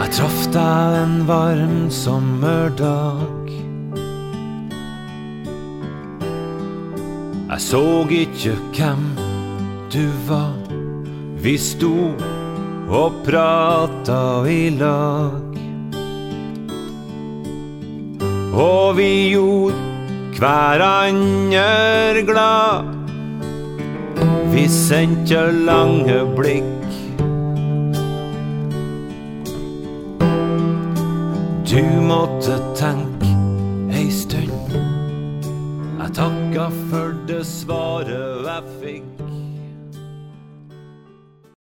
Jeg traff deg en varm sommerdag. Jeg så ikke hvem du var. Vi sto og pratet i lag. Og vi gjorde hverandre glad. Vi sendte lange blikk. Du måtte tenke en stund. Jeg takket for det svaret jeg fikk.